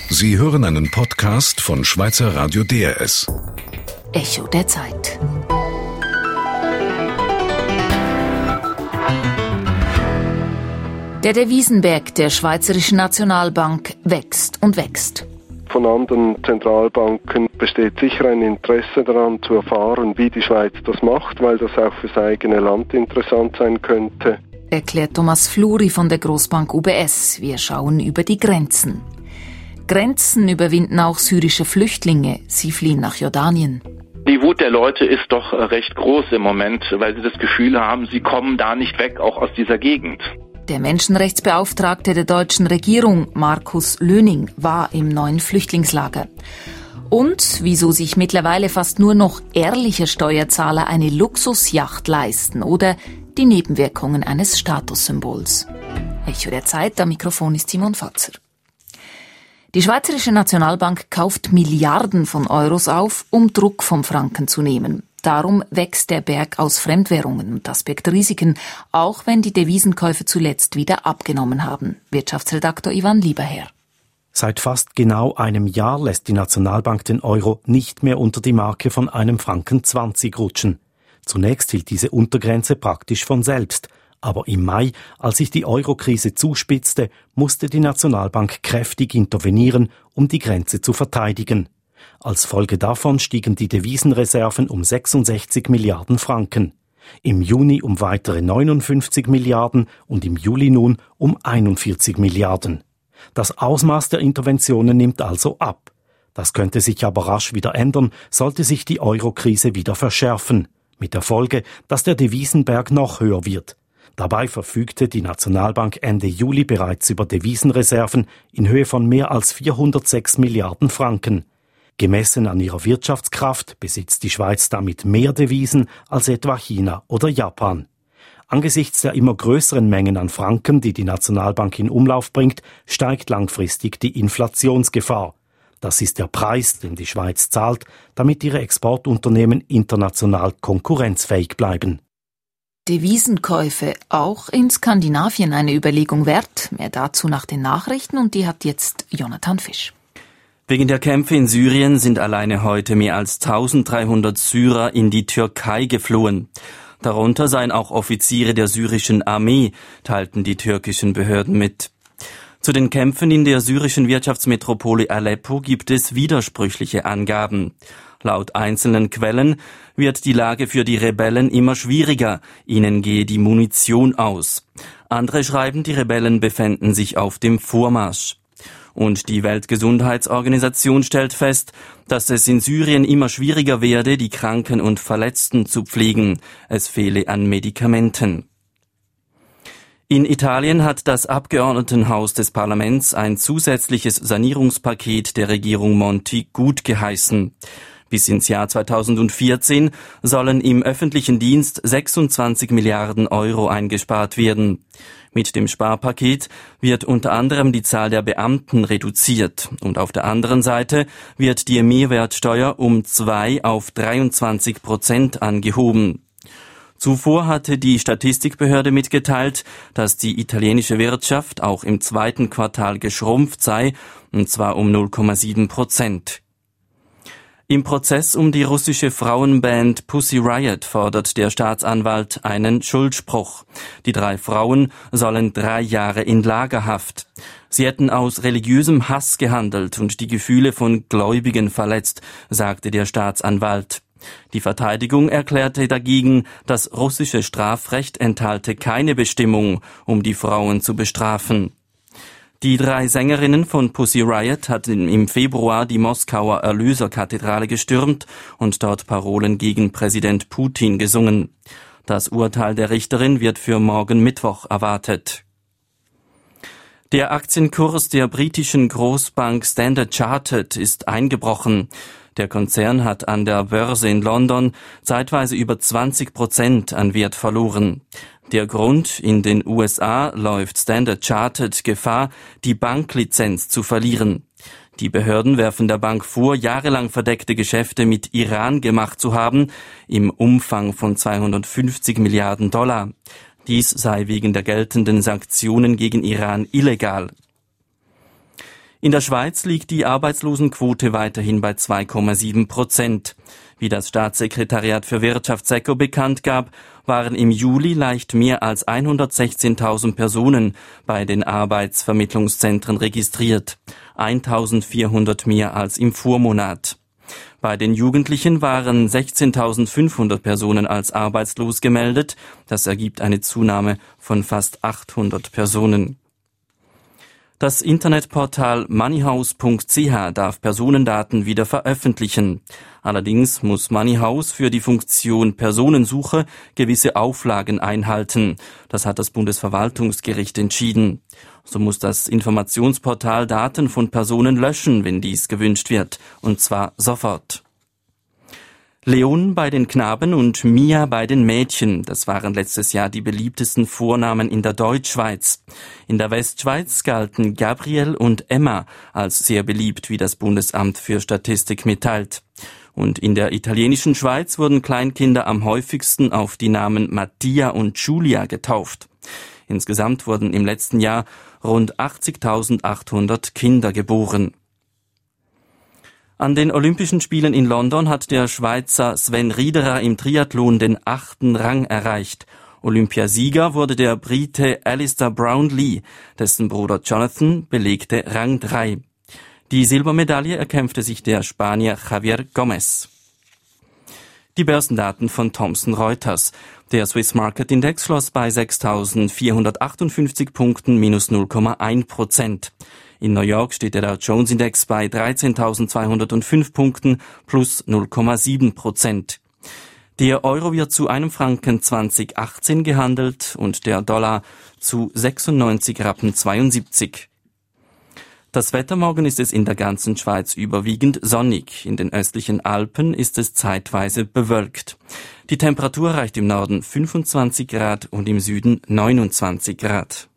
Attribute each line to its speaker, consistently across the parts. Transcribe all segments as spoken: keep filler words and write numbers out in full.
Speaker 1: Sie hören einen Podcast von Schweizer Radio D R S.
Speaker 2: Echo der Zeit. Der Devisenberg der Schweizerischen Nationalbank wächst und wächst.
Speaker 3: Von anderen Zentralbanken besteht sicher ein Interesse daran zu erfahren, wie die Schweiz das macht, weil das auch fürs eigene Land interessant sein könnte.
Speaker 2: Erklärt Thomas Fluri von der Grossbank U B S. Wir schauen über die Grenzen. Grenzen überwinden auch syrische Flüchtlinge. Sie fliehen nach Jordanien.
Speaker 4: Die Wut der Leute ist doch recht groß im Moment, weil sie das Gefühl haben, sie kommen da nicht weg, auch aus dieser Gegend.
Speaker 2: Der Menschenrechtsbeauftragte der deutschen Regierung, Markus Löning, war im neuen Flüchtlingslager. Und wieso sich mittlerweile fast nur noch ehrliche Steuerzahler eine Luxusjacht leisten oder die Nebenwirkungen eines Statussymbols. Echo der Zeit, am Mikrofon ist Simon Fatzer. Die Schweizerische Nationalbank kauft Milliarden von Euros auf, um Druck vom Franken zu nehmen. Darum wächst der Berg aus Fremdwährungen und das birgt Risiken, auch wenn die Devisenkäufe zuletzt wieder abgenommen haben. Wirtschaftsredaktor Ivan Lieberherr.
Speaker 5: Seit fast genau einem Jahr lässt die Nationalbank den Euro nicht mehr unter die Marke von einem Franken zwanzig rutschen. Zunächst hielt diese Untergrenze praktisch von selbst. Aber im Mai, als sich die Euro-Krise zuspitzte, musste die Nationalbank kräftig intervenieren, um die Grenze zu verteidigen. Als Folge davon stiegen die Devisenreserven um sechsundsechzig Milliarden Franken. Im Juni um weitere neunundfünfzig Milliarden und im Juli nun um einundvierzig Milliarden. Das Ausmaß der Interventionen nimmt also ab. Das könnte sich aber rasch wieder ändern, sollte sich die Euro-Krise wieder verschärfen. Mit der Folge, dass der Devisenberg noch höher wird. Dabei verfügte die Nationalbank Ende Juli bereits über Devisenreserven in Höhe von mehr als vierhundertsechs Milliarden Franken. Gemessen an ihrer Wirtschaftskraft besitzt die Schweiz damit mehr Devisen als etwa China oder Japan. Angesichts der immer größeren Mengen an Franken, die die Nationalbank in Umlauf bringt, steigt langfristig die Inflationsgefahr. Das ist der Preis, den die Schweiz zahlt, damit ihre Exportunternehmen international konkurrenzfähig bleiben.
Speaker 2: Devisenkäufe auch in Skandinavien eine Überlegung wert. Mehr dazu nach den Nachrichten und die hat jetzt Jonathan Fisch.
Speaker 6: Wegen der Kämpfe in Syrien sind alleine heute mehr als dreizehnhundert Syrer in die Türkei geflohen. Darunter seien auch Offiziere der syrischen Armee, teilten die türkischen Behörden mit. Zu den Kämpfen in der syrischen Wirtschaftsmetropole Aleppo gibt es widersprüchliche Angaben. Laut einzelnen Quellen wird die Lage für die Rebellen immer schwieriger, ihnen gehe die Munition aus. Andere schreiben, die Rebellen befänden sich auf dem Vormarsch. Und die Weltgesundheitsorganisation stellt fest, dass es in Syrien immer schwieriger werde, die Kranken und Verletzten zu pflegen. Es fehle an Medikamenten. In Italien hat das Abgeordnetenhaus des Parlaments ein zusätzliches Sanierungspaket der Regierung Monti gutgeheißen. Bis ins Jahr zweitausendvierzehn sollen im öffentlichen Dienst sechsundzwanzig Milliarden Euro eingespart werden. Mit dem Sparpaket wird unter anderem die Zahl der Beamten reduziert und auf der anderen Seite wird die Mehrwertsteuer um zwei auf dreiundzwanzig Prozent angehoben. Zuvor hatte die Statistikbehörde mitgeteilt, dass die italienische Wirtschaft auch im zweiten Quartal geschrumpft sei, und zwar um null Komma sieben Prozent. Im Prozess um die russische Frauenband Pussy Riot fordert der Staatsanwalt einen Schuldspruch. Die drei Frauen sollen drei Jahre in Lagerhaft. Sie hätten aus religiösem Hass gehandelt und die Gefühle von Gläubigen verletzt, sagte der Staatsanwalt. Die Verteidigung erklärte dagegen, das russische Strafrecht enthalte keine Bestimmung, um die Frauen zu bestrafen. Die drei Sängerinnen von Pussy Riot hatten im Februar die Moskauer Erlöserkathedrale gestürmt und dort Parolen gegen Präsident Putin gesungen. Das Urteil der Richterin wird für morgen Mittwoch erwartet. Der Aktienkurs der britischen Großbank Standard Chartered ist eingebrochen. Der Konzern hat an der Börse in London zeitweise über zwanzig Prozent an Wert verloren. Der Grund: in den U S A läuft Standard Chartered Gefahr, die Banklizenz zu verlieren. Die Behörden werfen der Bank vor, jahrelang verdeckte Geschäfte mit Iran gemacht zu haben, im Umfang von zweihundertfünfzig Milliarden Dollar. Dies sei wegen der geltenden Sanktionen gegen Iran illegal. In der Schweiz liegt die Arbeitslosenquote weiterhin bei zwei Komma sieben Prozent. Wie das Staatssekretariat für Wirtschaft SECO bekannt gab, waren im Juli leicht mehr als hundertsechzehntausend Personen bei den Arbeitsvermittlungszentren registriert, eintausendvierhundert mehr als im Vormonat. Bei den Jugendlichen waren sechzehntausendfünfhundert Personen als arbeitslos gemeldet. Das ergibt eine Zunahme von fast achthundert Personen. Das Internetportal moneyhouse punkt c h darf Personendaten wieder veröffentlichen. Allerdings muss Moneyhouse für die Funktion Personensuche gewisse Auflagen einhalten. Das hat das Bundesverwaltungsgericht entschieden. So muss das Informationsportal Daten von Personen löschen, wenn dies gewünscht wird, und zwar sofort. Leon bei den Knaben und Mia bei den Mädchen, das waren letztes Jahr die beliebtesten Vornamen in der Deutschschweiz. In der Westschweiz galten Gabriel und Emma als sehr beliebt, wie das Bundesamt für Statistik mitteilt. Und in der italienischen Schweiz wurden Kleinkinder am häufigsten auf die Namen Mattia und Giulia getauft. Insgesamt wurden im letzten Jahr rund achtzigtausendachthundert Kinder geboren. An den Olympischen Spielen in London hat der Schweizer Sven Riederer im Triathlon den achten Rang erreicht. Olympiasieger wurde der Brite Alistair Brownlee, dessen Bruder Jonathan belegte Rang drei. Die Silbermedaille erkämpfte sich der Spanier Javier Gomez. Die Börsendaten von Thomson Reuters. Der Swiss Market Index schloss bei sechstausendvierhundertachtundfünfzig Punkten minus null Komma eins Prozent. In New York steht der Dow Jones Index bei dreizehntausendzweihundertfünf Punkten plus null Komma sieben Prozent. Der Euro wird zu einem Franken zwanzig achtzehn gehandelt und der Dollar zu sechsundneunzig Rappen zweiundsiebzig. Das Wetter morgen ist es in der ganzen Schweiz überwiegend sonnig. In den östlichen Alpen ist es zeitweise bewölkt. Die Temperatur erreicht im Norden fünfundzwanzig Grad und im Süden neunundzwanzig Grad.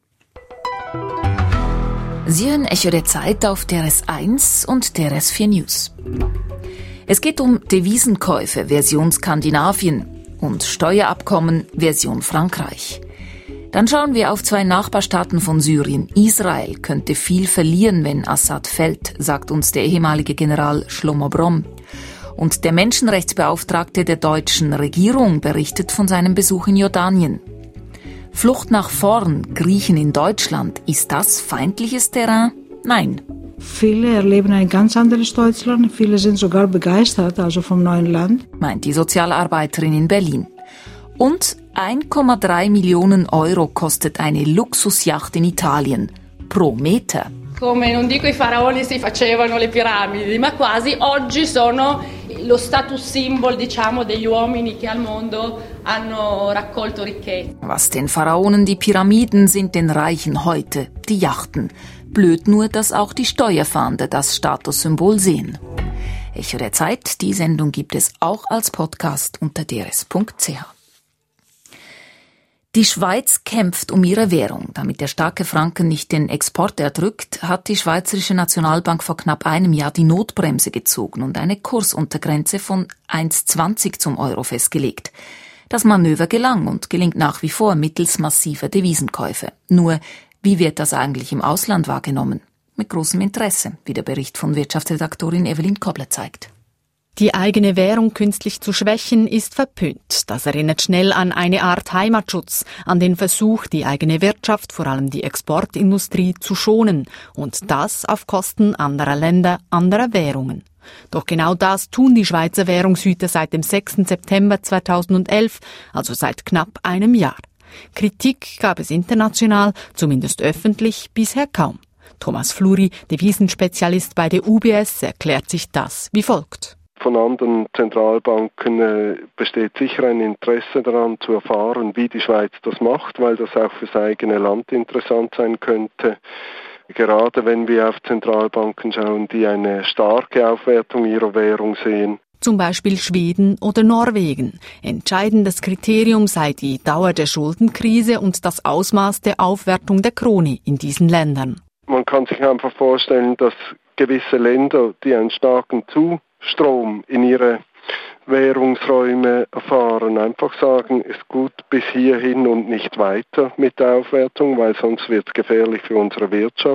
Speaker 2: Sie hören Echo der Zeit auf D R S eins und D R S vier News. Es geht um Devisenkäufe Version Skandinavien und Steuerabkommen Version Frankreich. Dann schauen wir auf zwei Nachbarstaaten von Syrien. Israel könnte viel verlieren, wenn Assad fällt, sagt uns der ehemalige General Shlomo Brom. Und der Menschenrechtsbeauftragte der deutschen Regierung berichtet von seinem Besuch in Jordanien. Flucht nach vorn, Griechen in Deutschland, ist das feindliches Terrain? Nein.
Speaker 7: Viele erleben ein ganz anderes Deutschland, viele sind sogar begeistert, also vom neuen Land.
Speaker 2: Meint die Sozialarbeiterin in Berlin. Und eins Komma drei Millionen Euro kostet eine Luxusjacht in Italien pro Meter.
Speaker 8: Come non dico i faraoni si facevano le piramidi, ma quasi oggi sono lo status symbol, diciamo, degli uomini che al mondo hanno raccolto ricchezza.
Speaker 2: Was den Pharaonen die Pyramiden sind, den Reichen heute die Yachten. Blöd nur, dass auch die Steuerfahnder das Statussymbol sehen. Echo der Zeit, die Sendung gibt es auch als Podcast unter d r s punkt c h. Die Schweiz kämpft um ihre Währung. Damit der starke Franken nicht den Export erdrückt, hat die Schweizerische Nationalbank vor knapp einem Jahr die Notbremse gezogen und eine Kursuntergrenze von eins Komma zwanzig zum Euro festgelegt. Das Manöver gelang und gelingt nach wie vor mittels massiver Devisenkäufe. Nur, wie wird das eigentlich im Ausland wahrgenommen? Mit großem Interesse, wie der Bericht von Wirtschaftsredaktorin Evelyn Kobler zeigt.
Speaker 9: Die eigene Währung künstlich zu schwächen, ist verpönt. Das erinnert schnell an eine Art Heimatschutz, an den Versuch, die eigene Wirtschaft, vor allem die Exportindustrie, zu schonen. Und das auf Kosten anderer Länder, anderer Währungen. Doch genau das tun die Schweizer Währungshüter seit dem sechsten September zweitausendelf, also seit knapp einem Jahr. Kritik gab es international, zumindest öffentlich, bisher kaum. Thomas Fluri, Devisenspezialist bei der U B S, erklärt sich das wie folgt.
Speaker 3: Von anderen Zentralbanken äh, besteht sicher ein Interesse daran zu erfahren, wie die Schweiz das macht, weil das auch fürs eigene Land interessant sein könnte. Gerade wenn wir auf Zentralbanken schauen, die eine starke Aufwertung ihrer Währung sehen.
Speaker 9: Zum Beispiel Schweden oder Norwegen. Entscheidendes Kriterium sei die Dauer der Schuldenkrise und das Ausmaß der Aufwertung der Krone in diesen Ländern.
Speaker 3: Man kann sich einfach vorstellen, dass gewisse Länder, die einen starken Zustrom in ihre Währungsräume erfahren, einfach sagen, ist gut bis hierhin und nicht weiter mit der Aufwertung, weil sonst wird es gefährlich für unsere Wirtschaft.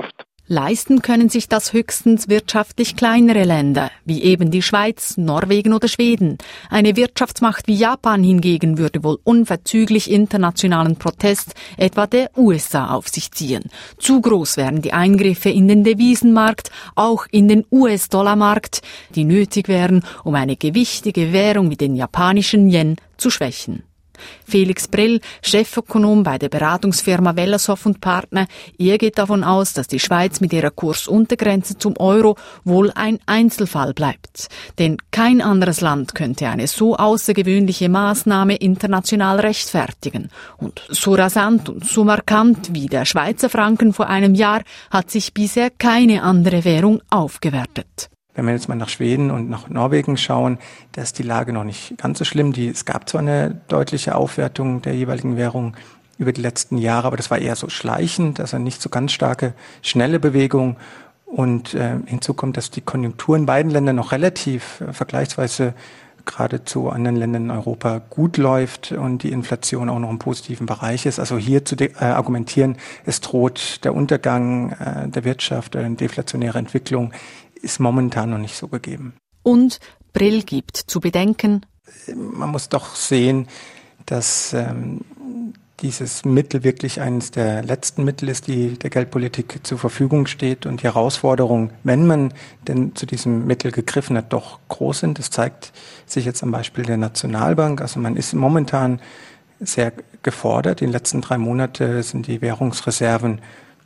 Speaker 9: Leisten können sich das höchstens wirtschaftlich kleinere Länder, wie eben die Schweiz, Norwegen oder Schweden. Eine Wirtschaftsmacht wie Japan hingegen würde wohl unverzüglich internationalen Protest, etwa der U S A, auf sich ziehen. Zu groß wären die Eingriffe in den Devisenmarkt, auch in den U S-Dollar-Markt, die nötig wären, um eine gewichtige Währung wie den japanischen Yen zu schwächen. Felix Brill, Chefökonom bei der Beratungsfirma Wellershoff und Partner, er geht davon aus, dass die Schweiz mit ihrer Kursuntergrenze zum Euro wohl ein Einzelfall bleibt. Denn kein anderes Land könnte eine so außergewöhnliche Maßnahme international rechtfertigen. Und so rasant und so markant wie der Schweizer Franken vor einem Jahr hat sich bisher keine andere Währung aufgewertet.
Speaker 10: Wenn wir jetzt mal nach Schweden und nach Norwegen schauen, da ist die Lage noch nicht ganz so schlimm. Die, es gab zwar eine deutliche Aufwertung der jeweiligen Währung über die letzten Jahre, aber das war eher so schleichend, also nicht so ganz starke, schnelle Bewegung. Und äh, hinzu kommt, dass die Konjunktur in beiden Ländern noch relativ äh, vergleichsweise gerade zu anderen Ländern in Europa gut läuft und die Inflation auch noch im positiven Bereich ist. Also hier zu de- äh, argumentieren, es droht der Untergang äh, der Wirtschaft, eine deflationäre Entwicklung, ist momentan noch nicht so gegeben.
Speaker 9: Und Brill gibt zu bedenken:
Speaker 10: Man muss doch sehen, dass ähm, dieses Mittel wirklich eines der letzten Mittel ist, die der Geldpolitik zur Verfügung steht und die Herausforderungen, wenn man denn zu diesem Mittel gegriffen hat, doch groß sind. Das zeigt sich jetzt am Beispiel der Nationalbank. Also man ist momentan sehr gefordert. In den letzten drei Monaten sind die Währungsreserven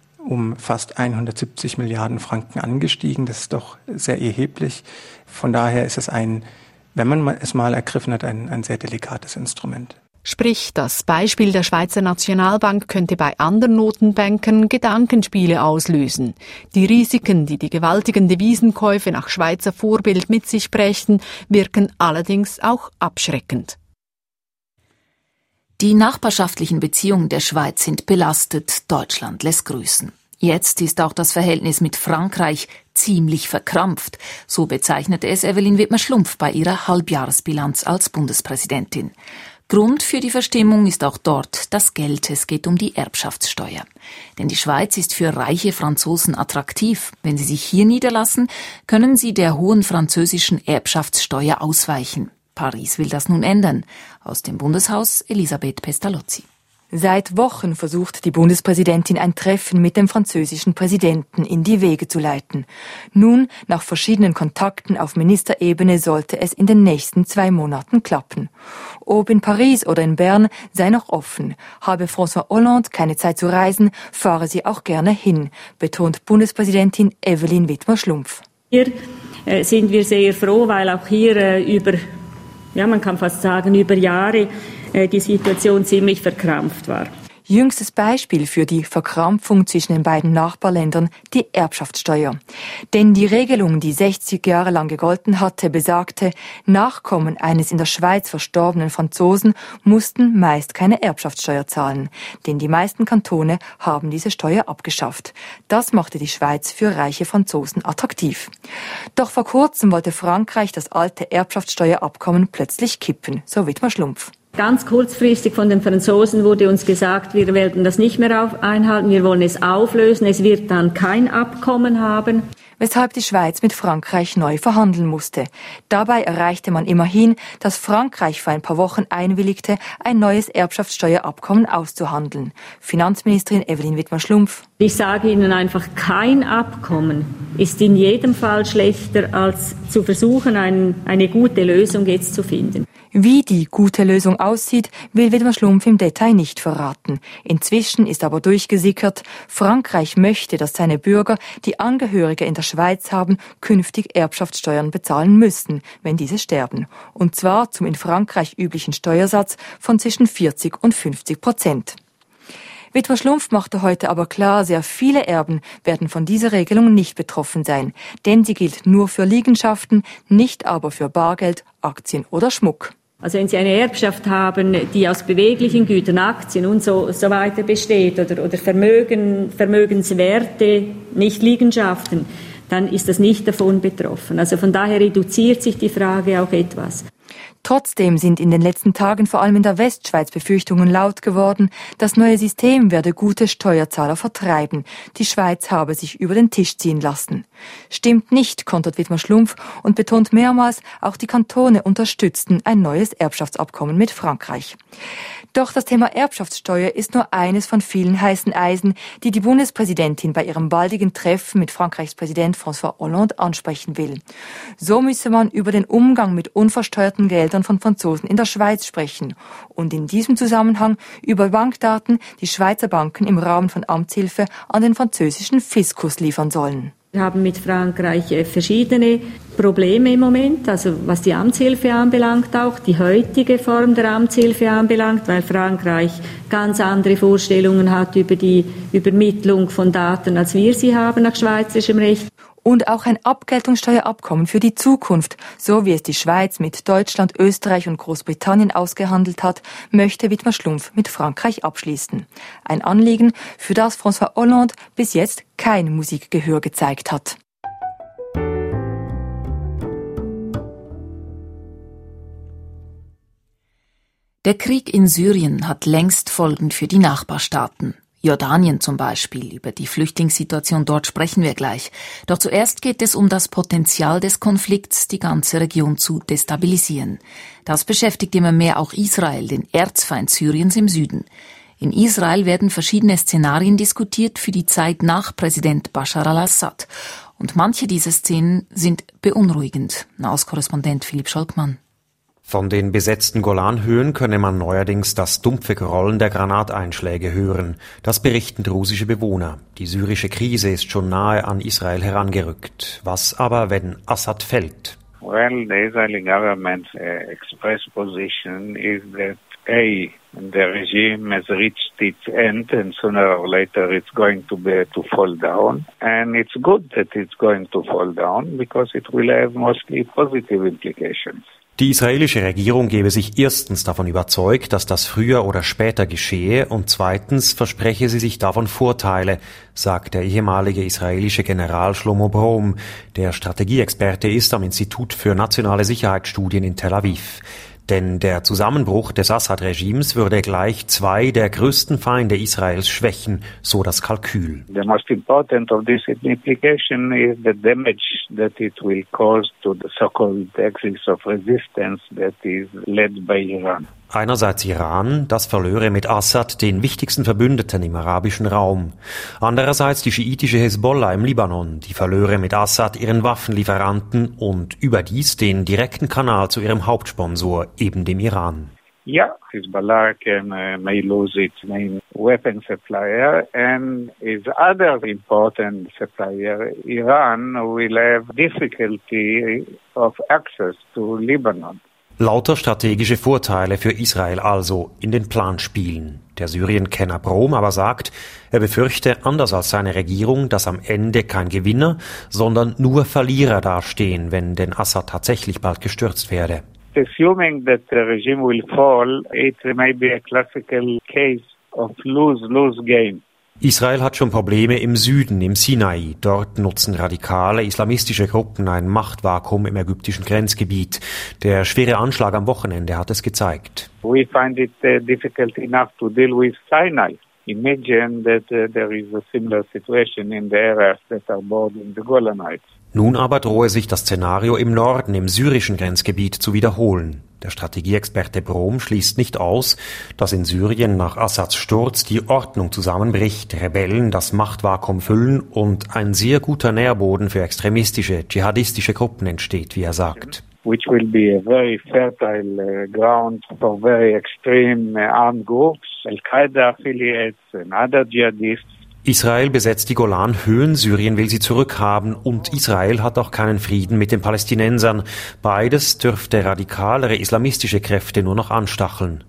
Speaker 10: um fast hundertsiebzig Milliarden Franken angestiegen. Das ist doch sehr erheblich. Von daher ist es ein, wenn man es mal ergriffen hat, ein, ein sehr delikates Instrument.
Speaker 9: Sprich, das Beispiel der Schweizer Nationalbank könnte bei anderen Notenbanken Gedankenspiele auslösen. Die Risiken, die die gewaltigen Devisenkäufe nach Schweizer Vorbild mit sich brächten, wirken allerdings auch abschreckend.
Speaker 2: Die nachbarschaftlichen Beziehungen der Schweiz sind belastet, Deutschland lässt grüßen. Jetzt ist auch das Verhältnis mit Frankreich ziemlich verkrampft. So bezeichnete es Evelyn Widmer-Schlumpf bei ihrer Halbjahresbilanz als Bundespräsidentin. Grund für die Verstimmung ist auch dort das Geld. Es geht um die Erbschaftssteuer. Denn die Schweiz ist für reiche Franzosen attraktiv. Wenn sie sich hier niederlassen, können sie der hohen französischen Erbschaftssteuer ausweichen. Paris will das nun ändern. Aus dem Bundeshaus Elisabeth Pestalozzi.
Speaker 11: Seit Wochen versucht die Bundespräsidentin ein Treffen mit dem französischen Präsidenten in die Wege zu leiten. Nun, nach verschiedenen Kontakten auf Ministerebene, sollte es in den nächsten zwei Monaten klappen. Ob in Paris oder in Bern sei noch offen. Habe François Hollande keine Zeit zu reisen, fahre sie auch gerne hin, betont Bundespräsidentin Evelyn Widmer-Schlumpf.
Speaker 12: Hier äh, sind wir sehr froh, weil auch hier äh, über Ja, man kann fast sagen, über Jahre äh, die Situation ziemlich verkrampft war.
Speaker 11: Jüngstes Beispiel für die Verkrampfung zwischen den beiden Nachbarländern, die Erbschaftssteuer. Denn die Regelung, die sechzig Jahre lang gegolten hatte, besagte, Nachkommen eines in der Schweiz verstorbenen Franzosen mussten meist keine Erbschaftssteuer zahlen. Denn die meisten Kantone haben diese Steuer abgeschafft. Das machte die Schweiz für reiche Franzosen attraktiv. Doch vor kurzem wollte Frankreich das alte Erbschaftssteuerabkommen plötzlich kippen, so Widmer-Schlumpf.
Speaker 12: Ganz kurzfristig von den Franzosen wurde uns gesagt, wir werden das nicht mehr auf einhalten, wir wollen es auflösen, es wird dann kein Abkommen haben.
Speaker 11: Weshalb die Schweiz mit Frankreich neu verhandeln musste. Dabei erreichte man immerhin, dass Frankreich vor ein paar Wochen einwilligte, ein neues Erbschaftssteuerabkommen auszuhandeln. Finanzministerin Evelyn Widmer-Schlumpf.
Speaker 12: Ich sage Ihnen einfach, kein Abkommen ist in jedem Fall schlechter, als zu versuchen, ein, eine gute Lösung jetzt zu finden.
Speaker 11: Wie die gute Lösung aussieht, will Widmer-Schlumpf im Detail nicht verraten. Inzwischen ist aber durchgesickert, Frankreich möchte, dass seine Bürger, die Angehörige in der Schweiz haben, künftig Erbschaftssteuern bezahlen müssen, wenn diese sterben. Und zwar zum in Frankreich üblichen Steuersatz von zwischen vierzig und fünfzig Prozent. Widmer-Schlumpf machte heute aber klar, sehr viele Erben werden von dieser Regelung nicht betroffen sein, denn sie gilt nur für Liegenschaften, nicht aber für Bargeld, Aktien oder Schmuck.
Speaker 12: Also wenn Sie eine Erbschaft haben, die aus beweglichen Gütern, Aktien und so, so weiter besteht oder, oder Vermögen, Vermögenswerte, nicht Liegenschaften, dann ist das nicht davon betroffen. Also von daher reduziert sich die Frage auch etwas.
Speaker 11: Trotzdem sind in den letzten Tagen vor allem in der Westschweiz Befürchtungen laut geworden, das neue System werde gute Steuerzahler vertreiben. Die Schweiz habe sich über den Tisch ziehen lassen. Stimmt nicht, kontert Widmer Schlumpf und betont mehrmals, auch die Kantone unterstützten ein neues Erbschaftsabkommen mit Frankreich. Doch das Thema Erbschaftssteuer ist nur eines von vielen heißen Eisen, die die Bundespräsidentin bei ihrem baldigen Treffen mit Frankreichs Präsident François Hollande ansprechen will. So müsse man über den Umgang mit unversteuerten Geldern von Franzosen in der Schweiz sprechen und in diesem Zusammenhang über Bankdaten, die Schweizer Banken im Rahmen von Amtshilfe an den französischen Fiskus liefern sollen.
Speaker 12: Wir haben mit Frankreich verschiedene Probleme im Moment, also was die Amtshilfe anbelangt, auch die heutige Form der Amtshilfe anbelangt, weil Frankreich ganz andere Vorstellungen hat über die Übermittlung von Daten, als wir sie haben nach schweizerischem Recht.
Speaker 11: Und auch ein Abgeltungssteuerabkommen für die Zukunft, so wie es die Schweiz mit Deutschland, Österreich und Großbritannien ausgehandelt hat, möchte Widmer Schlumpf mit Frankreich abschließen. Ein Anliegen, für das François Hollande bis jetzt kein Musikgehör gezeigt hat.
Speaker 2: Der Krieg in Syrien hat längst Folgen für die Nachbarstaaten. Jordanien zum Beispiel. Über die Flüchtlingssituation dort sprechen wir gleich. Doch zuerst geht es um das Potenzial des Konflikts, die ganze Region zu destabilisieren. Das beschäftigt immer mehr auch Israel, den Erzfeind Syriens im Süden. In Israel werden verschiedene Szenarien diskutiert für die Zeit nach Präsident Bashar al-Assad. Und manche dieser Szenen sind beunruhigend. Nahostkorrespondent Philipp Scholkmann.
Speaker 13: Von den besetzten Golanhöhen könne man neuerdings das dumpfe Grollen der Granateinschläge hören. Das berichten russische Bewohner. Die syrische Krise ist schon nahe an Israel herangerückt. Was aber, wenn Assad fällt?
Speaker 14: Well, the Israeli government's uh, express position is that A, the regime has reached its end and sooner or later it's going to be to fall down. And it's good that it's going to fall down because it will have mostly positive implications.
Speaker 13: Die israelische Regierung gebe sich erstens davon überzeugt, dass das früher oder später geschehe und zweitens verspreche sie sich davon Vorteile, sagt der ehemalige israelische General Shlomo Brom, der Strategieexperte ist am Institut für nationale Sicherheitsstudien in Tel Aviv. Denn der Zusammenbruch des Assad-Regimes würde gleich zwei der größten Feinde Israels schwächen, so das Kalkül.
Speaker 14: The most important of this implication is the damage that it will cause to the so-called axis of resistance that is led by Iran.
Speaker 13: Einerseits Iran, das verlöre mit Assad den wichtigsten Verbündeten im arabischen Raum. Andererseits die schiitische Hezbollah im Libanon, die verlöre mit Assad ihren Waffenlieferanten und überdies den direkten Kanal zu ihrem Hauptsponsor, eben dem Iran.
Speaker 14: Yeah, Hezbollah can uh, may lose its main weapon supplier and its other important supplier, Iran, will have difficulty of access to Lebanon.
Speaker 13: Lauter strategische Vorteile für Israel also in den Plan spielen. Der Syrien-Kenner Brom aber sagt, er befürchte, anders als seine Regierung, dass am Ende kein Gewinner, sondern nur Verlierer dastehen, wenn denn Assad tatsächlich bald gestürzt werde.
Speaker 14: Assuming that the regime will fall, it may be a classical case of lose-lose game.
Speaker 13: Israel hat schon Probleme im Süden, im Sinai. Dort nutzen radikale islamistische Gruppen ein Machtvakuum im ägyptischen Grenzgebiet. Der schwere Anschlag am Wochenende hat es gezeigt.
Speaker 14: We find it uh, difficult enough to deal with Sinai. Imagine that uh, there is a similar situation in the areas that are bordering the Golan Heights.
Speaker 13: Nun aber drohe sich das Szenario im Norden, im syrischen Grenzgebiet, zu wiederholen. Der Strategieexperte Brom schließt nicht aus, dass in Syrien nach Assads Sturz die Ordnung zusammenbricht, Rebellen das Machtvakuum füllen und ein sehr guter Nährboden für extremistische, dschihadistische Gruppen entsteht, wie er sagt.
Speaker 14: Which will be a very fertile uh, ground for very extreme uh, armed groups, Al-Qaeda affiliates and other jihadists.
Speaker 13: Israel besetzt die Golanhöhen, Syrien will sie zurückhaben und Israel hat auch keinen Frieden mit den Palästinensern. Beides dürfte radikalere islamistische Kräfte nur noch anstacheln.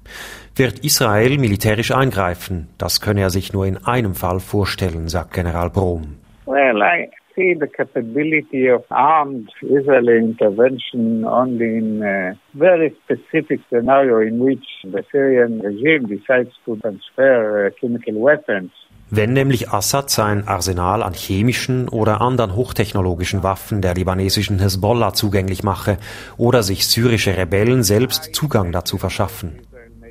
Speaker 13: Wird Israel militärisch eingreifen? Das könne er sich nur in einem Fall vorstellen, sagt General Brom.
Speaker 14: Well, I, see the capability of armed Israeli intervention only in a very specific scenario in which the Syrian regime decides to transfer uh, chemical weapons.
Speaker 13: Wenn nämlich Assad sein Arsenal an chemischen oder anderen hochtechnologischen Waffen der libanesischen Hezbollah zugänglich mache oder sich syrische Rebellen selbst Zugang dazu verschaffen.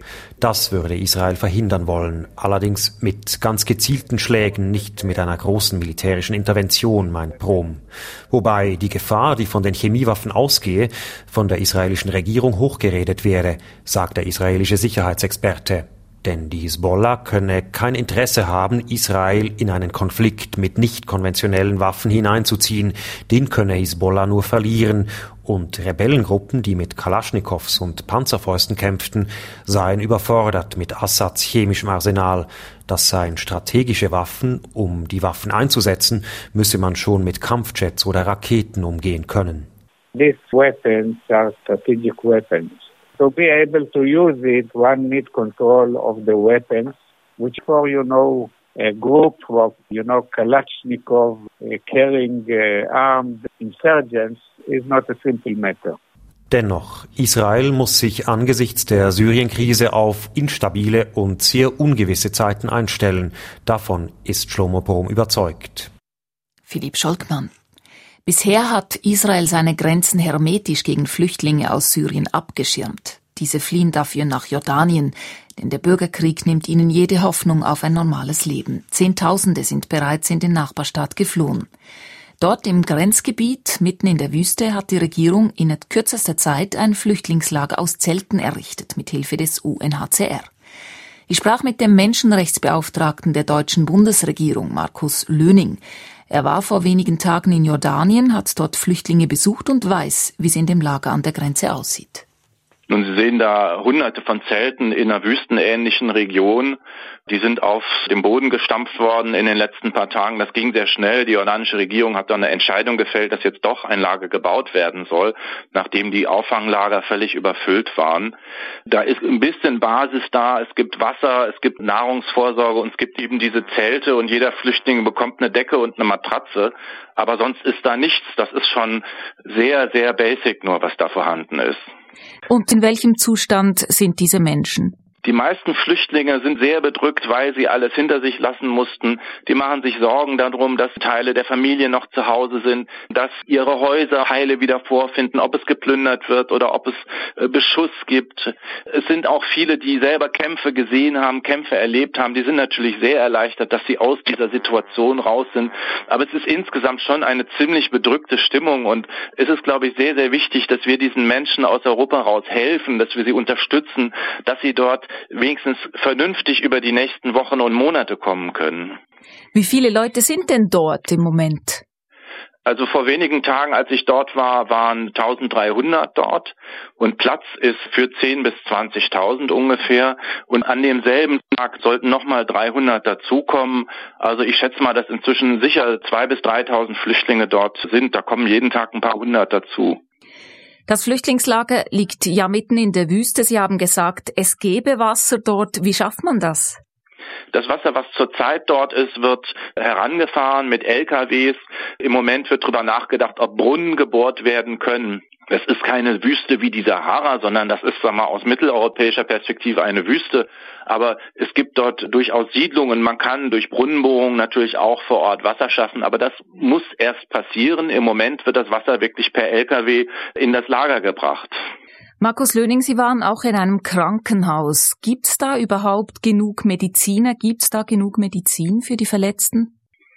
Speaker 13: Das würde Israel verhindern wollen, allerdings mit ganz gezielten Schlägen, nicht mit einer großen militärischen Intervention, meint Brom. Wobei die Gefahr, die von den Chemiewaffen ausgehe, von der israelischen Regierung hochgeredet wäre, sagt der israelische Sicherheitsexperte. Denn die Hezbollah könne kein Interesse haben, Israel in einen Konflikt mit nicht konventionellen Waffen hineinzuziehen. Den könne Hezbollah nur verlieren. Und Rebellengruppen, die mit Kalaschnikows und Panzerfäusten kämpften, seien überfordert mit Assads chemischem Arsenal. Das seien strategische Waffen. Um die Waffen einzusetzen, müsse man schon mit Kampfjets oder Raketen umgehen können.
Speaker 14: These weapons are strategic weapons. To be able to use it, one needs control of the weapons, which for, you know, a group of, you know, Kalashnikov uh, carrying uh, armed insurgents is not a simple matter.
Speaker 13: Dennoch, Israel muss sich angesichts der Syrien-Krise auf instabile und sehr ungewisse Zeiten einstellen. Davon ist Shlomo Brom überzeugt.
Speaker 2: Philipp Scholkmann. Bisher hat Israel seine Grenzen hermetisch gegen Flüchtlinge aus Syrien abgeschirmt. Diese fliehen dafür nach Jordanien, denn der Bürgerkrieg nimmt ihnen jede Hoffnung auf ein normales Leben. Zehntausende sind bereits in den Nachbarstaat geflohen. Dort im Grenzgebiet, mitten in der Wüste, hat die Regierung in kürzester Zeit ein Flüchtlingslager aus Zelten errichtet, mit Hilfe des U N H C R. Ich sprach mit dem Menschenrechtsbeauftragten der deutschen Bundesregierung, Markus Löning. Er war vor wenigen Tagen in Jordanien, hat dort Flüchtlinge besucht und weiß, wie es in dem Lager an der Grenze aussieht.
Speaker 4: Nun, Sie sehen da hunderte von Zelten in einer wüstenähnlichen Region. Die sind auf dem Boden gestampft worden in den letzten paar Tagen. Das ging sehr schnell. Die jordanische Regierung hat dann eine Entscheidung gefällt, dass jetzt doch ein Lager gebaut werden soll, nachdem die Auffanglager völlig überfüllt waren. Da ist ein bisschen Basis da. Es gibt Wasser, es gibt Nahrungsvorsorge und es gibt eben diese Zelte und jeder Flüchtling bekommt eine Decke und eine Matratze. Aber sonst ist da nichts. Das ist schon sehr, sehr basic nur, was da vorhanden ist.
Speaker 2: Und in welchem Zustand sind diese Menschen?
Speaker 4: Die meisten Flüchtlinge sind sehr bedrückt, weil sie alles hinter sich lassen mussten. Die machen sich Sorgen darum, dass Teile der Familie noch zu Hause sind, dass ihre Häuser heile wieder vorfinden, ob es geplündert wird oder ob es Beschuss gibt. Es sind auch viele, die selber Kämpfe gesehen haben, Kämpfe erlebt haben. Die sind natürlich sehr erleichtert, dass sie aus dieser Situation raus sind. Aber es ist insgesamt schon eine ziemlich bedrückte Stimmung und es ist, glaube ich, sehr, sehr wichtig, dass wir diesen Menschen aus Europa raus helfen, dass wir sie unterstützen, dass sie dort wenigstens vernünftig über die nächsten Wochen und Monate kommen können.
Speaker 2: Wie viele Leute sind denn dort im Moment?
Speaker 4: Also vor wenigen Tagen, als ich dort war, waren eintausenddreihundert dort und Platz ist für zehntausend bis zwanzigtausend ungefähr und an demselben Tag sollten nochmal dreihundert dazukommen. Also ich schätze mal, dass inzwischen sicher zweitausend bis dreitausend Flüchtlinge dort sind. Da kommen jeden Tag ein paar hundert dazu.
Speaker 2: Das Flüchtlingslager liegt ja mitten in der Wüste. Sie haben gesagt, es gäbe Wasser dort. Wie schafft man das?
Speaker 4: Das Wasser, was zurzeit dort ist, wird herangefahren mit L K Ws. Im Moment wird darüber nachgedacht, ob Brunnen gebohrt werden können. Es ist keine Wüste wie die Sahara, sondern das ist, sagen wir mal, aus mitteleuropäischer Perspektive eine Wüste. Aber es gibt dort durchaus Siedlungen. Man kann durch Brunnenbohrungen natürlich auch vor Ort Wasser schaffen. Aber das muss erst passieren. Im Moment wird das Wasser wirklich per L K W in das Lager gebracht.
Speaker 2: Markus Löning, Sie waren auch in einem Krankenhaus. Gibt es da überhaupt genug Mediziner? Gibt es da genug Medizin für die Verletzten?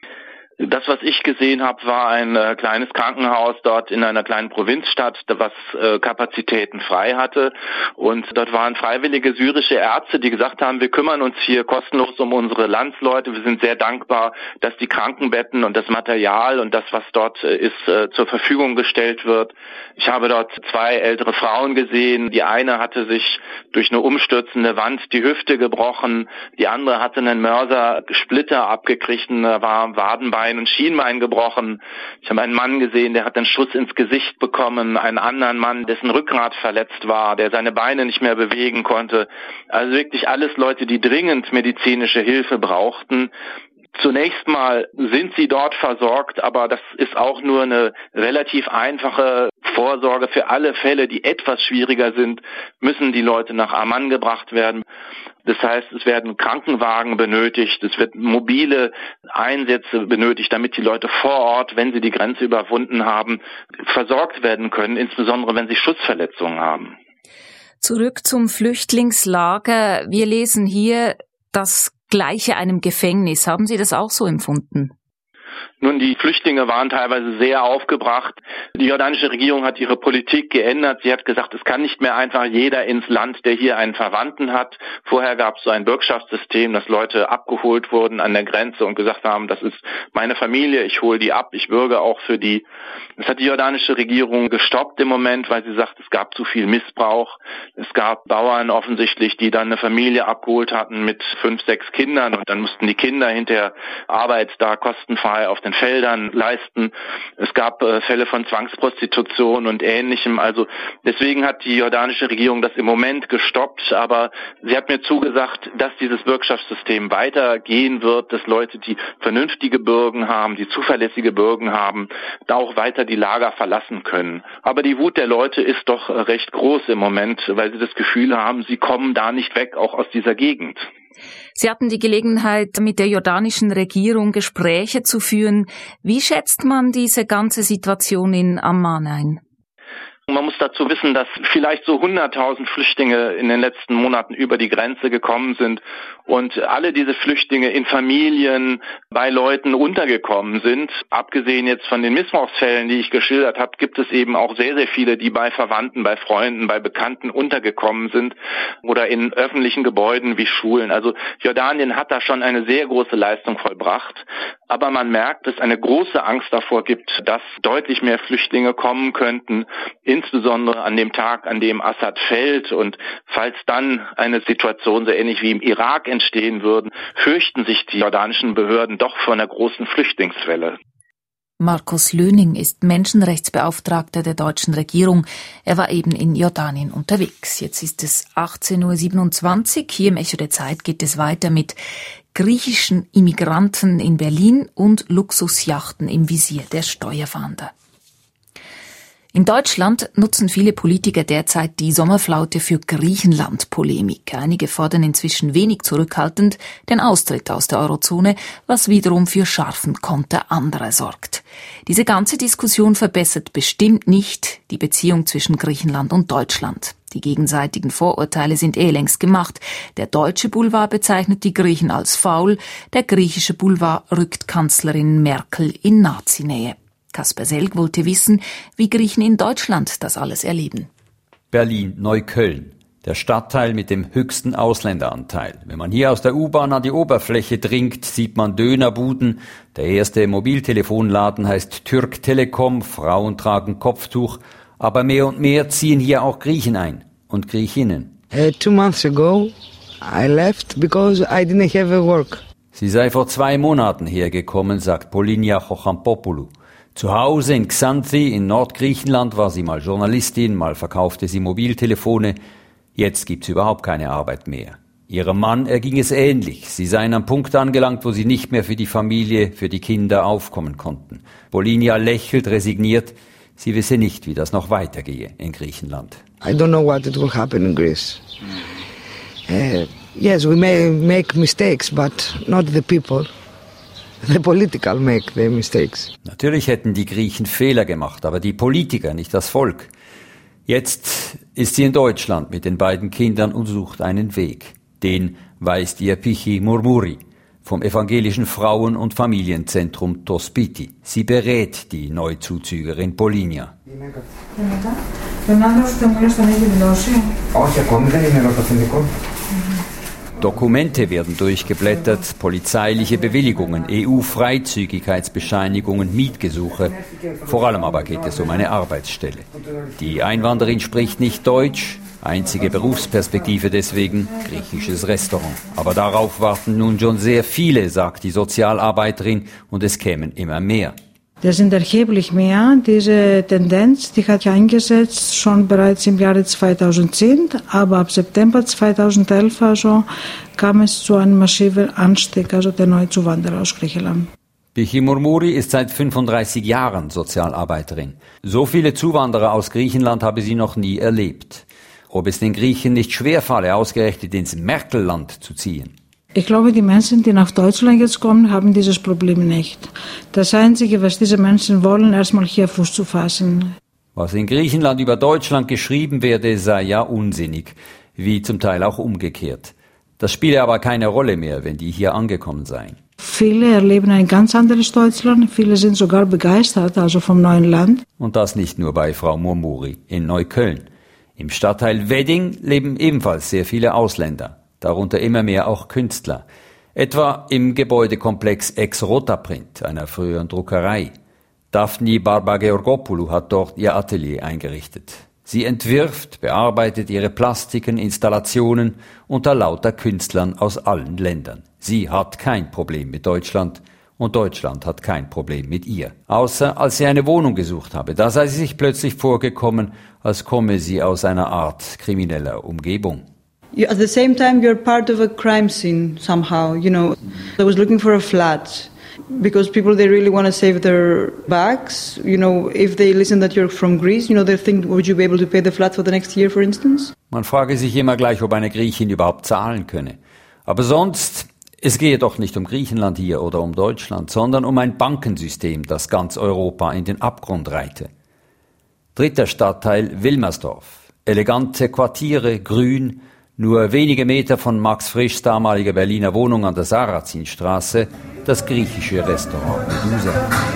Speaker 4: Das, was ich gesehen habe, war ein äh, kleines Krankenhaus dort in einer kleinen Provinzstadt, was äh, Kapazitäten frei hatte. Und dort waren freiwillige syrische Ärzte, die gesagt haben, wir kümmern uns hier kostenlos um unsere Landsleute. Wir sind sehr dankbar, dass die Krankenbetten und das Material und das, was dort äh, ist, äh, zur Verfügung gestellt wird. Ich habe dort zwei ältere Frauen gesehen. Die eine hatte sich durch eine umstürzende Wand die Hüfte gebrochen. Die andere hatte einen Mörsersplitter abgekriegt und da war Wadenbein und Schienbein gebrochen. Ich habe einen Mann gesehen, der hat einen Schuss ins Gesicht bekommen, einen anderen Mann, dessen Rückgrat verletzt war, der seine Beine nicht mehr bewegen konnte. Also wirklich alles Leute, die dringend medizinische Hilfe brauchten. Zunächst mal sind sie dort versorgt, aber das ist auch nur eine relativ einfache Vorsorge. Für alle Fälle, die etwas schwieriger sind, müssen die Leute nach Amman gebracht werden. Das heißt, es werden Krankenwagen benötigt, es wird mobile Einsätze benötigt, damit die Leute vor Ort, wenn sie die Grenze überwunden haben, versorgt werden können, insbesondere wenn sie Schussverletzungen haben.
Speaker 2: Zurück zum Flüchtlingslager. Wir lesen hier, das gleiche einem Gefängnis. Haben Sie das auch so empfunden?
Speaker 4: Nun, die Flüchtlinge waren teilweise sehr aufgebracht. Die jordanische Regierung hat ihre Politik geändert. Sie hat gesagt, es kann nicht mehr einfach jeder ins Land, der hier einen Verwandten hat. Vorher gab es so ein Bürgschaftssystem, dass Leute abgeholt wurden an der Grenze und gesagt haben, das ist meine Familie, ich hole die ab, ich bürge auch für die. Das hat die jordanische Regierung gestoppt im Moment, weil sie sagt, es gab zu viel Missbrauch. Es gab Bauern offensichtlich, die dann eine Familie abgeholt hatten mit fünf, sechs Kindern und dann mussten die Kinder hinterher Arbeit da kostenfrei auf den Feldern leisten. Es gab äh, Fälle von Zwangsprostitution und Ähnlichem. Also deswegen hat die jordanische Regierung das im Moment gestoppt. Aber sie hat mir zugesagt, dass dieses Bürgschaftssystem weitergehen wird, dass Leute, die vernünftige Bürgen haben, die zuverlässige Bürgen haben, da auch weiter die Lager verlassen können. Aber die Wut der Leute ist doch äh, recht groß im Moment, weil sie das Gefühl haben, sie kommen da nicht weg, auch aus dieser Gegend.
Speaker 2: Sie hatten die Gelegenheit, mit der jordanischen Regierung Gespräche zu führen. Wie schätzt man diese ganze Situation in Amman ein?
Speaker 4: Man muss dazu wissen, dass vielleicht so hunderttausend Flüchtlinge in den letzten Monaten über die Grenze gekommen sind und alle diese Flüchtlinge in Familien bei Leuten untergekommen sind. Abgesehen jetzt von den Missbrauchsfällen, die ich geschildert habe, gibt es eben auch sehr, sehr viele, die bei Verwandten, bei Freunden, bei Bekannten untergekommen sind oder in öffentlichen Gebäuden wie Schulen. Also Jordanien hat da schon eine sehr große Leistung vollbracht. Aber man merkt, dass es eine große Angst davor gibt, dass deutlich mehr Flüchtlinge kommen könnten, insbesondere an dem Tag, an dem Assad fällt. Und falls dann eine Situation so ähnlich wie im Irak entstehen würde, fürchten sich die jordanischen Behörden doch vor einer großen Flüchtlingswelle.
Speaker 2: Markus Löning ist Menschenrechtsbeauftragter der deutschen Regierung. Er war eben in Jordanien unterwegs. Jetzt ist es achtzehn Uhr siebenundzwanzig. Hier im Echo der Zeit geht es weiter mit griechischen Immigranten in Berlin und Luxusjachten im Visier der Steuerfahnder. In Deutschland nutzen viele Politiker derzeit die Sommerflaute für Griechenland-Polemik. Einige fordern inzwischen wenig zurückhaltend den Austritt aus der Eurozone, was wiederum für scharfen Konter anderer sorgt. Diese ganze Diskussion verbessert bestimmt nicht die Beziehung zwischen Griechenland und Deutschland. Die gegenseitigen Vorurteile sind eh längst gemacht. Der deutsche Boulevard bezeichnet die Griechen als faul, der griechische Boulevard rückt Kanzlerin Merkel in Nazinähe. Kasper Selg wollte wissen, wie Griechen in Deutschland das alles erleben.
Speaker 15: Berlin-Neukölln, der Stadtteil mit dem höchsten Ausländeranteil. Wenn man hier aus der U-Bahn an die Oberfläche dringt, sieht man Dönerbuden. Der erste Mobiltelefonladen heißt Türk Telekom, Frauen tragen Kopftuch. Aber mehr und mehr ziehen hier auch Griechen ein und Griechinnen.
Speaker 16: Uh, two months ago, I left because I didn't have a work.
Speaker 15: Sie sei vor zwei Monaten hergekommen, sagt Polinia Chochampopoulou. Zu Hause in Xanthi in Nordgriechenland war sie mal Journalistin, mal verkaufte sie Mobiltelefone. Jetzt gibt's überhaupt keine Arbeit mehr. Ihrem Mann erging es ähnlich. Sie seien am Punkt angelangt, wo sie nicht mehr für die Familie, für die Kinder aufkommen konnten. Polinia lächelt resigniert. Sie wisse nicht, wie das noch weitergehe in Griechenland.
Speaker 16: I don't know what it will happen in Greece. Uh, yes, we may make mistakes, but not the people. The political make the mistakes.
Speaker 15: Natürlich hätten die Griechen Fehler gemacht, aber die Politiker, nicht das Volk. Jetzt ist sie in Deutschland mit den beiden Kindern und sucht einen Weg. Den weist ihr Pichi Murmuri vom evangelischen Frauen- und Familienzentrum Tospiti. Sie berät die Neuzuzügerin Polinia. Dokumente werden durchgeblättert, polizeiliche Bewilligungen, E U-Freizügigkeitsbescheinigungen, Mietgesuche. Vor allem aber geht es um eine Arbeitsstelle. Die Einwanderin spricht nicht Deutsch, einzige Berufsperspektive deswegen griechisches Restaurant. Aber darauf warten nun schon sehr viele, sagt die Sozialarbeiterin, und es kämen immer mehr.
Speaker 7: Das sind erheblich mehr. Diese Tendenz, die hat ja eingesetzt schon bereits im Jahre zweitausendzehn, aber ab September zweitausendelf also kam es zu einem massiven Anstieg also der Neuzuwanderer aus Griechenland.
Speaker 15: Bichi Murmuri ist seit fünfunddreißig Jahren Sozialarbeiterin. So viele Zuwanderer aus Griechenland habe sie noch nie erlebt. Ob es den Griechen nicht schwerfalle, ausgerechnet ins Merkelland zu ziehen?
Speaker 7: Ich glaube, die Menschen, die nach Deutschland jetzt kommen, haben dieses Problem nicht. Das Einzige, was diese Menschen wollen, erstmal hier Fuß zu fassen.
Speaker 15: Was in Griechenland über Deutschland geschrieben werde, sei ja unsinnig, wie zum Teil auch umgekehrt. Das spiele aber keine Rolle mehr, wenn die hier angekommen seien.
Speaker 7: Viele erleben ein ganz anderes Deutschland, viele sind sogar begeistert, also vom neuen Land.
Speaker 15: Und das nicht nur bei Frau Murmuri in Neukölln. Im Stadtteil Wedding leben ebenfalls sehr viele Ausländer. Darunter immer mehr auch Künstler. Etwa im Gebäudekomplex Ex-Rotaprint, einer früheren Druckerei. Daphne Barbageorgopoulou hat dort ihr Atelier eingerichtet. Sie entwirft, bearbeitet ihre Plastiken, Installationen unter lauter Künstlern aus allen Ländern. Sie hat kein Problem mit Deutschland und Deutschland hat kein Problem mit ihr. Außer als sie eine Wohnung gesucht habe. Da sei sie sich plötzlich vorgekommen, als komme sie aus einer Art krimineller Umgebung.
Speaker 17: You, at the same time, you're part of a crime scene somehow. You know, I was looking for a flat because people, they really want to save their bags. You know, if they listen that you're from Greece, you know, they think, would you be able to pay the flat for the next year, for instance?
Speaker 15: Man frage sich immer gleich, ob eine Griechin überhaupt zahlen könne. Aber sonst, es gehe doch nicht um Griechenland hier oder um Deutschland, sondern um ein Bankensystem, das ganz Europa in den Abgrund reite. Dritter Stadtteil Wilmersdorf. Elegante Quartiere, grün. Nur wenige Meter von Max Frischs damaliger Berliner Wohnung an der Sarazinstraße, das griechische Restaurant Medusa.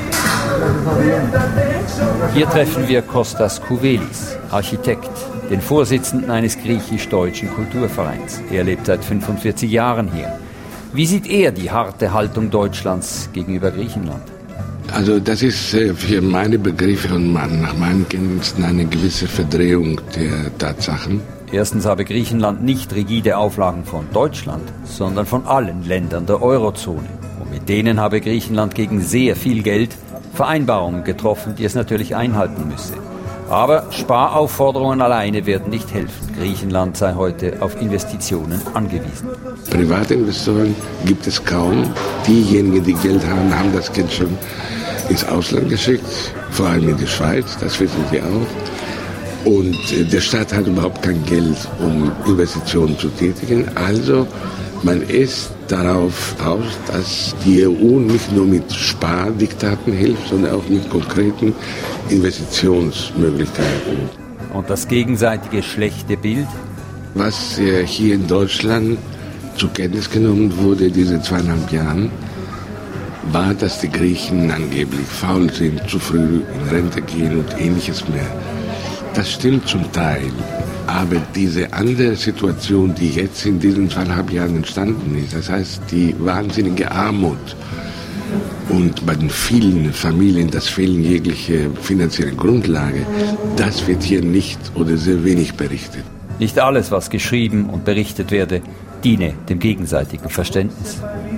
Speaker 15: Hier treffen wir Kostas Kouvelis, Architekt, den Vorsitzenden eines griechisch-deutschen Kulturvereins. Er lebt seit fünfundvierzig Jahren hier. Wie sieht er die harte Haltung Deutschlands gegenüber Griechenland?
Speaker 18: Also das ist für meine Begriffe und nach meinen Kenntnissen eine gewisse Verdrehung der Tatsachen.
Speaker 15: Erstens habe Griechenland nicht rigide Auflagen von Deutschland, sondern von allen Ländern der Eurozone. Und mit denen habe Griechenland gegen sehr viel Geld Vereinbarungen getroffen, die es natürlich einhalten müsse. Aber Sparaufforderungen alleine werden nicht helfen. Griechenland sei heute auf Investitionen angewiesen.
Speaker 18: Private Investoren gibt es kaum. Diejenigen, die Geld haben, haben das Geld schon ins Ausland geschickt, vor allem in die Schweiz, das wissen Sie auch. Und der Staat hat überhaupt kein Geld, um Investitionen zu tätigen. Also man ist darauf aus, dass die E U nicht nur mit Spardiktaten hilft, sondern auch mit konkreten Investitionsmöglichkeiten.
Speaker 15: Und das gegenseitige schlechte Bild?
Speaker 18: Was hier in Deutschland zur Kenntnis genommen wurde, diese zweieinhalb Jahren, war, dass die Griechen angeblich faul sind, zu früh in Rente gehen und ähnliches mehr. Das stimmt zum Teil, aber diese andere Situation, die jetzt in diesen zweieinhalb Jahren entstanden ist, das heißt die wahnsinnige Armut und bei den vielen Familien das Fehlen jeglicher finanzielle Grundlage, das wird hier nicht oder sehr wenig berichtet.
Speaker 15: Nicht alles, was geschrieben und berichtet werde, diene dem gegenseitigen Verständnis.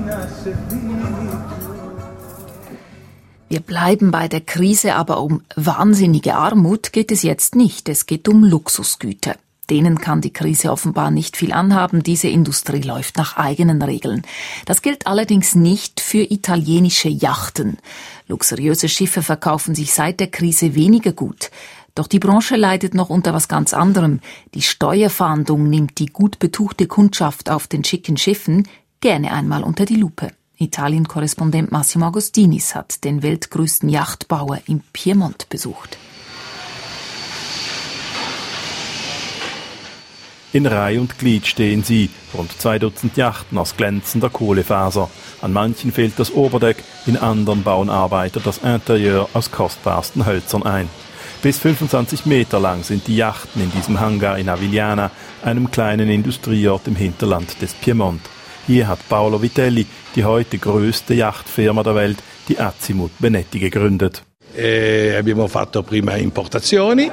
Speaker 2: Wir bleiben bei der Krise, aber um wahnsinnige Armut geht es jetzt nicht. Es geht um Luxusgüter. Denen kann die Krise offenbar nicht viel anhaben. Diese Industrie läuft nach eigenen Regeln. Das gilt allerdings nicht für italienische Yachten. Luxuriöse Schiffe verkaufen sich seit der Krise weniger gut. Doch die Branche leidet noch unter was ganz anderem. Die Steuerfahndung nimmt die gut betuchte Kundschaft auf den schicken Schiffen gerne einmal unter die Lupe. Italien-Korrespondent Massimo Agostinis hat den weltgrößten Yachtbauer im Piemont besucht.
Speaker 19: In Reih und Glied stehen sie, rund zwei Dutzend Yachten aus glänzender Kohlefaser. An manchen fehlt das Oberdeck, in anderen bauen Arbeiter das Interieur aus kostbarsten Hölzern ein. Bis fünfundzwanzig Meter lang sind die Yachten in diesem Hangar in Avigliana, einem kleinen Industrieort im Hinterland des Piemont. Hier hat Paolo Vitelli die heute größte Yachtfirma der Welt, die Azimut Benetti, gegründet.
Speaker 20: E abbiamo fatto prima importazioni.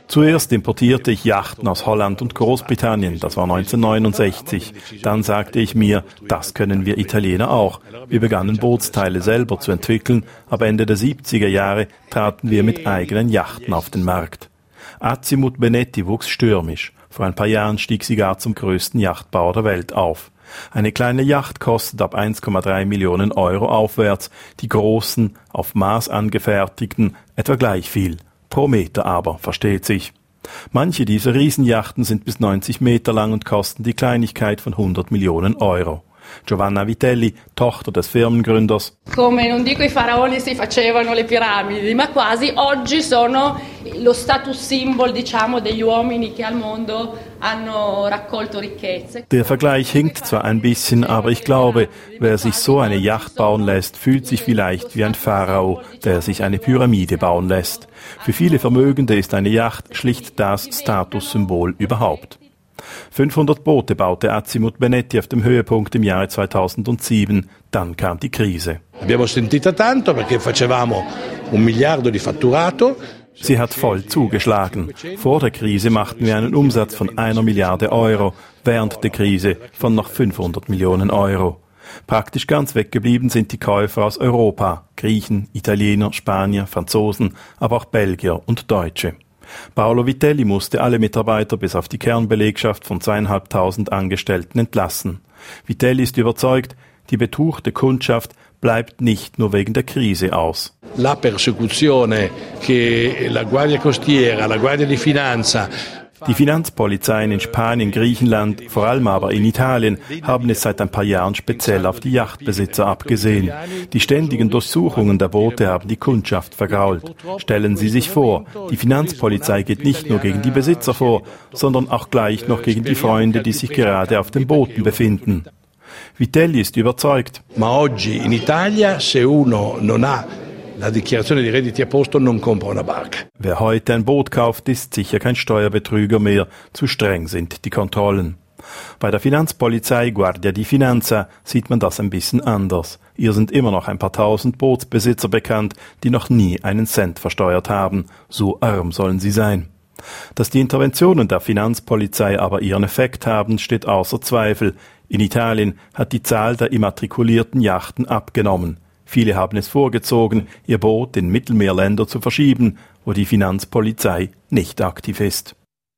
Speaker 19: Zuerst importierte ich Yachten aus Holland und Großbritannien, das war neunzehnhundertneunundsechzig. Dann sagte ich mir, das können wir Italiener auch. Wir begannen Bootsteile selber zu entwickeln, ab Ende der siebziger Jahre traten wir mit eigenen Yachten auf den Markt. Azimut Benetti wuchs stürmisch. Vor ein paar Jahren stieg sie gar zum größten Yachtbauer der Welt auf. Eine kleine Yacht kostet ab eins Komma drei Millionen Euro aufwärts, die großen, auf Maß angefertigten etwa gleich viel. Pro Meter aber, versteht sich. Manche dieser Riesenjachten sind bis neunzig Meter lang und kosten die Kleinigkeit von hundert Millionen Euro. Giovanna Vitelli, Tochter des Firmengründers.
Speaker 8: Come non dico i faraoni si facevano le piramidi, ma quasi oggi sono lo status symbol, diciamo, degli uomini che al mondo hanno raccolto ricchezze.
Speaker 19: Der Vergleich hinkt zwar ein bisschen, aber ich glaube, wer sich so eine Yacht bauen lässt, fühlt sich vielleicht wie ein Pharao, der sich eine Pyramide bauen lässt. Für viele Vermögende ist eine Yacht schlicht das Statussymbol überhaupt. fünfhundert Boote baute Azimut Benetti auf dem Höhepunkt im Jahre zweitausendsieben. Dann kam die Krise.
Speaker 20: Abbiamo sentito tanto perché facevamo un miliardo di fatturato.
Speaker 19: Sie hat voll zugeschlagen. Vor der Krise machten wir einen Umsatz von einer Milliarde Euro, während der Krise von noch fünfhundert Millionen Euro. Praktisch ganz weggeblieben sind die Käufer aus Europa, Griechen, Italiener, Spanier, Franzosen, aber auch Belgier und Deutsche. Paolo Vitelli musste alle Mitarbeiter bis auf die Kernbelegschaft von zweieinhalbtausend Angestellten entlassen. Vitelli ist überzeugt, die betuchte Kundschaft bleibt nicht nur wegen der Krise aus.
Speaker 20: La persecuzione che la Guardia Costiera, la Guardia di Finanza.
Speaker 19: Die Finanzpolizeien in Spanien, Griechenland, vor allem aber in Italien, haben es seit ein paar Jahren speziell auf die Yachtbesitzer abgesehen. Die ständigen Durchsuchungen der Boote haben die Kundschaft vergrault. Stellen Sie sich vor, die Finanzpolizei geht nicht nur gegen die Besitzer vor, sondern auch gleich noch gegen die Freunde, die sich gerade auf den Booten befinden. Vitelli ist überzeugt.
Speaker 20: Ma oggi in Italia, se uno non ha la dichiarazione di redditi a posto, non compra una barca.
Speaker 19: Wer heute ein Boot kauft, ist sicher kein Steuerbetrüger mehr. Zu streng sind die Kontrollen. Bei der Finanzpolizei Guardia di Finanza sieht man das ein bisschen anders. Ihr sind immer noch ein paar tausend Bootsbesitzer bekannt, die noch nie einen Cent versteuert haben. So arm sollen sie sein. Dass die Interventionen der Finanzpolizei aber ihren Effekt haben, steht außer Zweifel. In Italien hat die Zahl der immatrikulierten Yachten abgenommen. Viele haben es vorgezogen, ihr Boot in Mittelmeerländer zu verschieben, wo die Finanzpolizei nicht aktiv ist.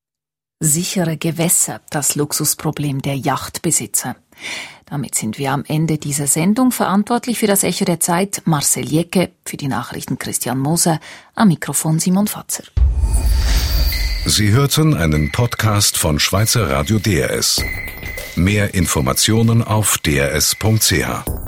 Speaker 2: Sichere Gewässer, das Luxusproblem der Yachtbesitzer. Damit sind wir am Ende dieser Sendung. Verantwortlich für das Echo der Zeit Marcel Jecke, für die Nachrichten Christian Moser, am Mikrofon Simon Fatzer.
Speaker 1: Sie hörten einen Podcast von Schweizer Radio D R S. Mehr Informationen auf d r s punkt c h.